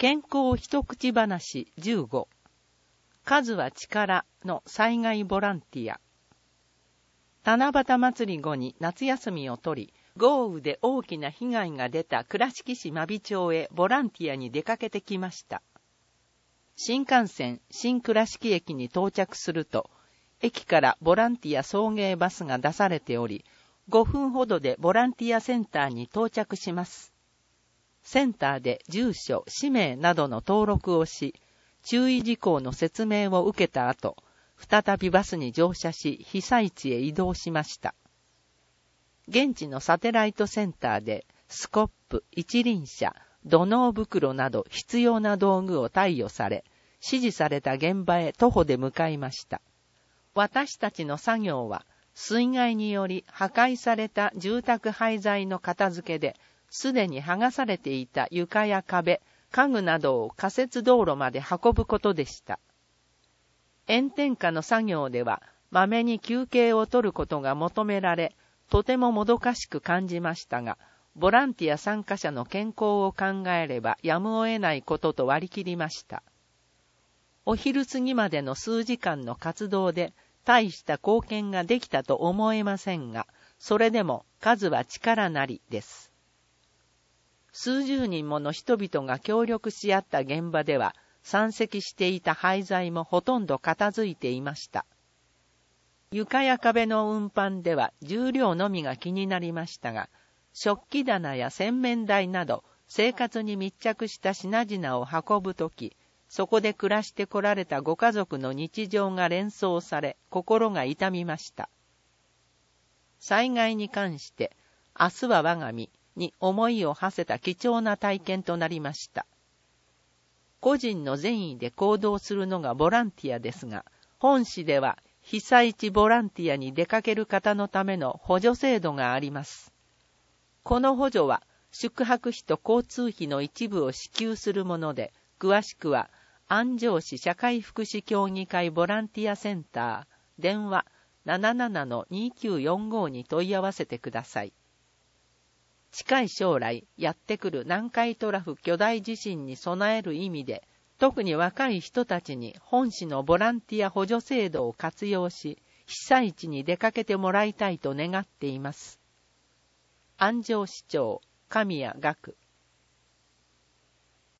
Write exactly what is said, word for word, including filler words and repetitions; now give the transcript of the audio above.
健康一口話じゅうご。数は力の災害ボランティア。七夕祭り後に夏休みを取り、豪雨で大きな被害が出た倉敷市真備町へボランティアに出かけてきました。新幹線新倉敷駅に到着すると、駅からボランティア送迎バスが出されており、ごふんほどでボランティアセンターに到着します。センターで住所、氏名などの登録をし、注意事項の説明を受けた後、再びバスに乗車し、被災地へ移動しました。現地のサテライトセンターで、スコップ、一輪車、土のう袋など必要な道具を貸与され、指示された現場へ徒歩で向かいました。私たちの作業は、水害により破壊された住宅廃材の片付けで、すでに剥がされていた床や壁、家具などを仮設道路まで運ぶことでした。炎天下の作業では、まめに休憩を取ることが求められ、とてももどかしく感じましたが、ボランティア参加者の健康を考えればやむを得ないことと割り切りました。お昼過ぎまでの数時間の活動で、大した貢献ができたと思えませんが、それでも数は力なりです。数十人もの人々が協力し合った現場では、山積していた廃材もほとんど片付いていました。床や壁の運搬では重量のみが気になりましたが、食器棚や洗面台など生活に密着した品々を運ぶとき、そこで暮らしてこられたご家族の日常が連想され、心が痛みました。災害に関して、明日は我が身に思いを馳せた貴重な体験となりました。個人の善意で行動するのがボランティアですが、本市では被災地ボランティアに出かける方のための補助制度があります。この補助は宿泊費と交通費の一部を支給するもので、詳しくは安城市社会福祉協議会ボランティアセンター、電話 ななななのにきゅうよんご に問い合わせてください。近い将来やってくる南海トラフ巨大地震に備える意味で、特に若い人たちに本市のボランティア補助制度を活用し、被災地に出かけてもらいたいと願っています。安城市長、神谷岳。